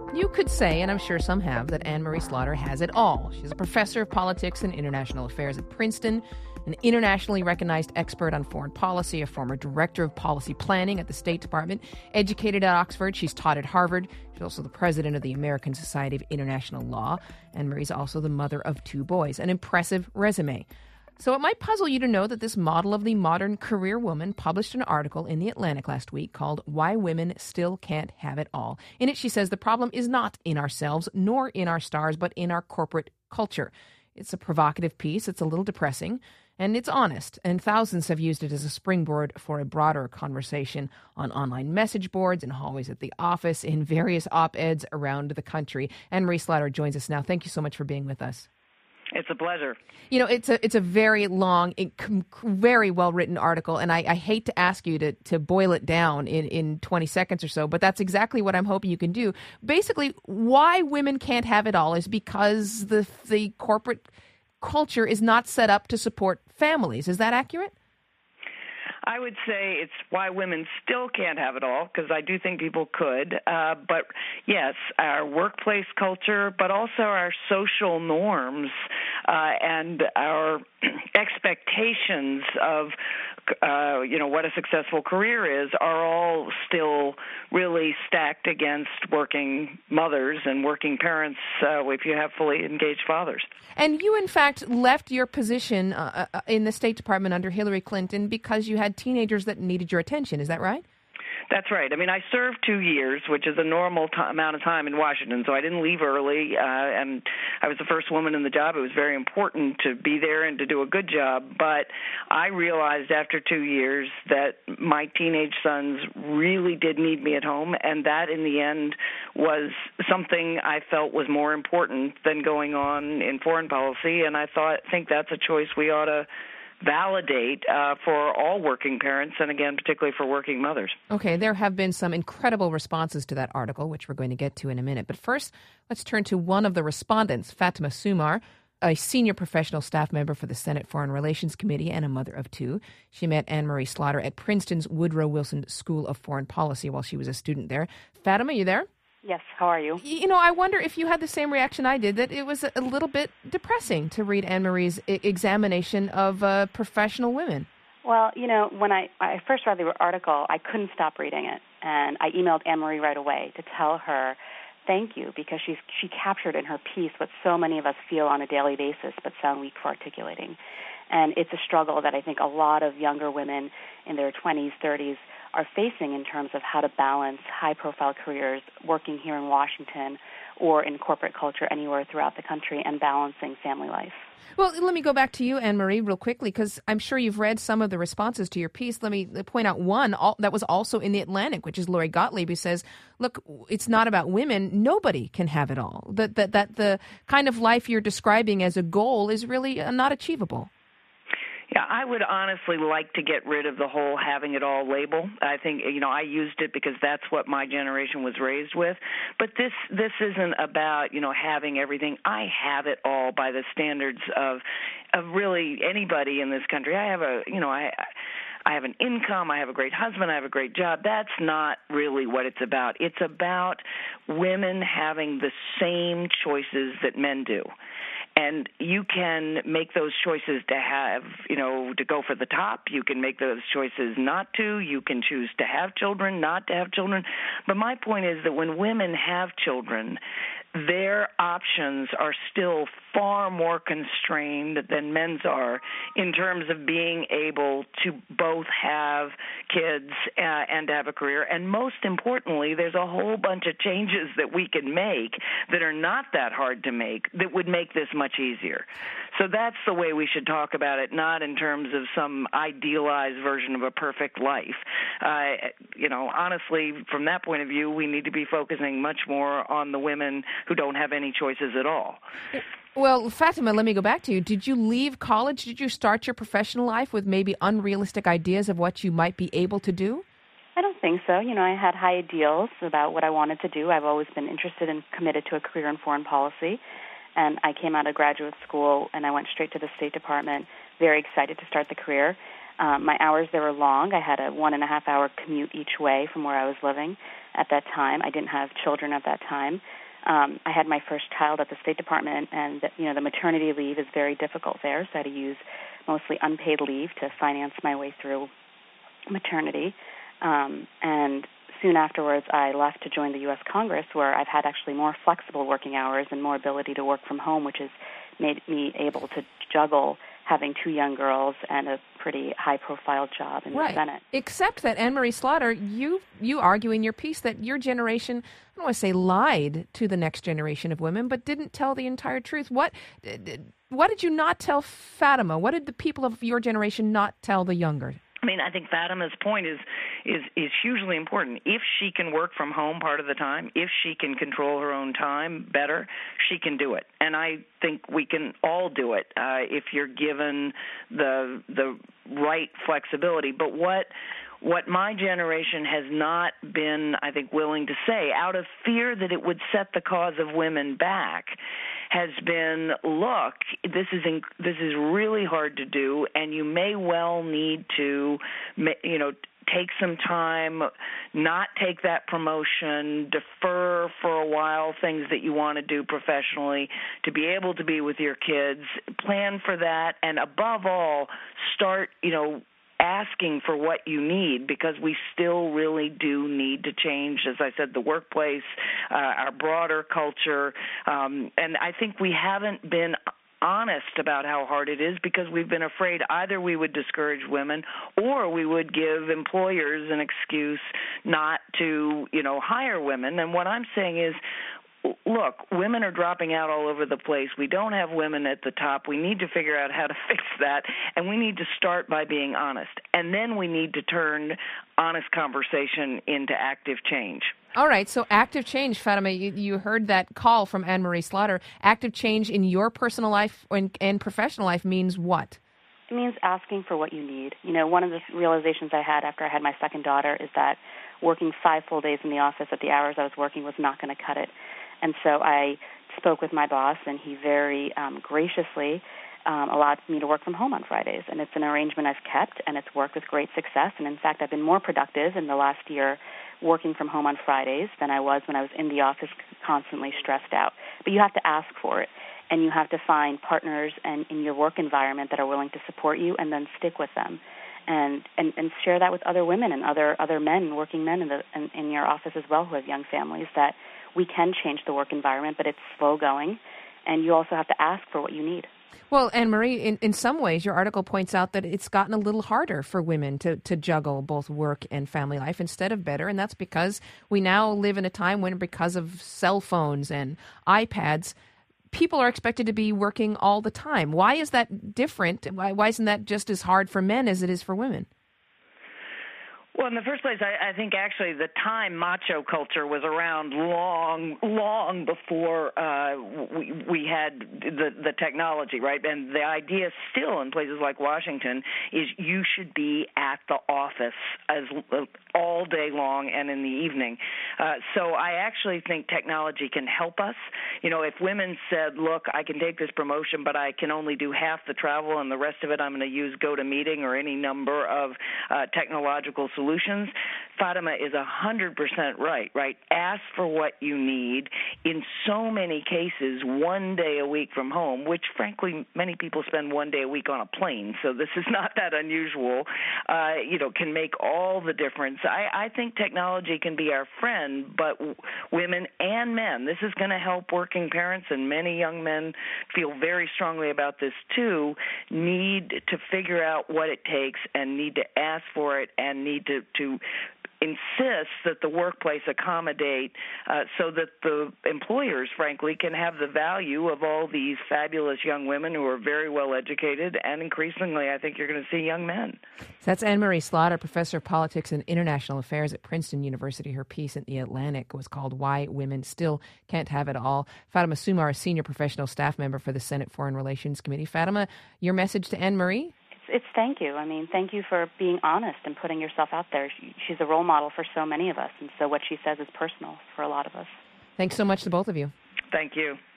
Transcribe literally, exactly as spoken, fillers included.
You could say, and I'm sure some have, that Anne-Marie Slaughter has it all. She's a professor of politics and international affairs at Princeton, an internationally recognized expert on foreign policy, a former director of policy planning at the State Department, educated at Oxford. She's taught at Harvard. She's also the president of the American Society of International Law. Anne-Marie's also the mother of two boys. An impressive resume. So it might puzzle you to know that this model of the modern career woman published an article in The Atlantic last week called Why Women Still Can't Have It All. In it, she says the problem is not in ourselves nor in our stars, but in our corporate culture. It's a provocative piece. It's a little depressing. And it's honest, and thousands have used it as a springboard for a broader conversation on online message boards, in hallways at the office, in various op-eds around the country. Anne-Marie Slaughter joins us now. Thank you so much for being with us. It's a pleasure. You know, it's a it's a very long, very well-written article, and I, I hate to ask you to, to boil it down in, in twenty seconds or so, but that's exactly what I'm hoping you can do. Basically, why women can't have it all is because the the corporate culture is not set up to support families. Is that accurate? I would say it's why women still can't have it all, because I do think people could. Uh, but, yes, our workplace culture, but also our social norms uh, and our expectations of, uh, you know, what a successful career is are all still really stacked against working mothers and working parents uh, if you have fully engaged fathers. And you, in fact, left your position uh, in the State Department under Hillary Clinton because you had teenagers that needed your attention. Is that right? That's right. I mean, I served two years, which is a normal t- amount of time in Washington, so I didn't leave early, uh, and I was the first woman in the job. It was very important to be there and to do a good job, but I realized after two years that my teenage sons really did need me at home, and that, in the end, was something I felt was more important than going on in foreign policy, and I thought, think that's a choice we ought to validate uh, for all working parents, and again, particularly for working mothers. Okay, there have been some incredible responses to that article, which we're going to get to in a minute. But first, let's turn to one of the respondents, Fatima Sumar, a senior professional staff member for the Senate Foreign Relations Committee and a mother of two. She met Anne-Marie Slaughter at Princeton's Woodrow Wilson School of Foreign Policy while she was a student there. Fatima, you there? Yes, how are you? You know, I wonder if you had the same reaction I did, that it was a little bit depressing to read Anne-Marie's I- examination of uh, professional women. Well, you know, when I, I first read the article, I couldn't stop reading it. And I emailed Anne-Marie right away to tell her thank you, because she's, she captured in her piece what so many of us feel on a daily basis but sound weak for articulating. And it's a struggle that I think a lot of younger women in their twenties, thirties are facing in terms of how to balance high-profile careers working here in Washington or in corporate culture anywhere throughout the country and balancing family life. Well, let me go back to you, Anne-Marie, real quickly, because I'm sure you've read some of the responses to your piece. Let me point out one all, that was also in The Atlantic, which is Lori Gottlieb, who says, look, it's not about women. Nobody can have it all. That, that, that the kind of life you're describing as a goal is really uh, not achievable. Yeah, I would honestly like to get rid of the whole having it all label. I think, you know, I used it because that's what my generation was raised with. But this this isn't about, you know, having everything. I have it all by the standards of of really anybody in this country. I have a, you know, I I have an income, I have a great husband, I have a great job. That's not really what it's about. It's about women having the same choices that men do. And you can make those choices to have, you know, to go for the top. You can make those choices not to. You can choose to have children, not to have children. But my point is that when women have children, their options are still far more constrained than men's are in terms of being able to both have kids uh, and have a career. And most importantly, there's a whole bunch of changes that we can make that are not that hard to make that would make this much easier. So that's the way we should talk about it, not in terms of some idealized version of a perfect life. Uh, you know, honestly, from that point of view, we need to be focusing much more on the women who don't have any choices at all. Well, Fatima, let me go back to you. Did you leave college? Did you start your professional life with maybe unrealistic ideas of what you might be able to do? I don't think so. You know, I had high ideals about what I wanted to do. I've always been interested and committed to a career in foreign policy. And I came out of graduate school and I went straight to the State Department, very excited to start the career. Um, my hours there were long. I had a one and a half hour commute each way from where I was living at that time. I didn't have children at that time. Um, I had my first child at the State Department, and you know the maternity leave is very difficult there, so I had to use mostly unpaid leave to finance my way through maternity. Um, and soon afterwards, I left to join the U S Congress, where I've had actually more flexible working hours and more ability to work from home, which has made me able to juggle having two young girls and a pretty high-profile job in right. the Senate. Except that, Anne-Marie Slaughter, you you argue in your piece that your generation, I don't want to say lied to the next generation of women, but didn't tell the entire truth. What, what did you not tell Fatima? What did the people of your generation not tell the younger? I mean, I think Fatima's point is, is is hugely important. If she can work from home part of the time, if she can control her own time better, she can do it. And I think we can all do it uh, if you're given the the right flexibility. But what what my generation has not been, I think, willing to say, out of fear that it would set the cause of women back, has been, look, this is in, this is really hard to do, and you may well need to, you know, take some time, not take that promotion, defer for a while things that you want to do professionally to be able to be with your kids, plan for that, and above all, start, you know, asking for what you need, because we still really do need to change, as I said, the workplace, uh, our broader culture. Um, and I think we haven't been honest about how hard it is because we've been afraid either we would discourage women or we would give employers an excuse not to, you know, hire women. And what I'm saying is, look, women are dropping out all over the place. We don't have women at the top. We need to figure out how to fix that, and we need to start by being honest. And then we need to turn honest conversation into active change. All right, so active change, Fatima, you, you heard that call from Anne-Marie Slaughter. Active change in your personal life and, and professional life means what? It means asking for what you need. You know, one of the realizations I had after I had my second daughter is that working five full days in the office at the hours I was working was not going to cut it. And so I spoke with my boss, and he very um, graciously um, allowed me to work from home on Fridays. And it's an arrangement I've kept, and it's worked with great success. And, in fact, I've been more productive in the last year working from home on Fridays than I was when I was in the office constantly stressed out. But you have to ask for it, and you have to find partners and in your work environment that are willing to support you and then stick with them. And, and, and share that with other women and other other men, working men in, the, in, in your office as well who have young families, that we can change the work environment, but it's slow going, and you also have to ask for what you need. Well, Anne-Marie, in, in some ways, your article points out that it's gotten a little harder for women to, to juggle both work and family life instead of better, and that's because we now live in a time when, because of cell phones and iPads, people are expected to be working all the time. Why is that different? Why, why isn't that just as hard for men as it is for women? Well, in the first place, I, I think actually the time macho culture was around long, long before uh, we, we had the, the technology, right? And the idea still in places like Washington is you should be at the office as uh, all day long and in the evening. Uh, so I actually think technology can help us. You know, if women said, look, I can take this promotion, but I can only do half the travel and the rest of it I'm going to use GoToMeeting or any number of uh, technological solutions, Solutions, Fatima is one hundred percent right, right? Ask for what you need. In so many cases, one day a week from home, which, frankly, many people spend one day a week on a plane, so this is not that unusual, uh, you know, can make all the difference. I, I think technology can be our friend, but w- women and men, this is going to help working parents, and many young men feel very strongly about this, too, need to figure out what it takes and need to ask for it and need to to insist that the workplace accommodate uh, so that the employers, frankly, can have the value of all these fabulous young women who are very well educated, and increasingly, I think you're going to see young men. So that's Anne-Marie Slaughter, professor of politics and international affairs at Princeton University. Her piece in The Atlantic was called Why Women Still Can't Have It All. Fatima Sumar, a senior professional staff member for the Senate Foreign Relations Committee. Fatima, your message to Anne-Marie? It's thank you. I mean, thank you for being honest and putting yourself out there. She's a role model for so many of us, and so what she says is personal for a lot of us. Thanks so much to both of you. Thank you.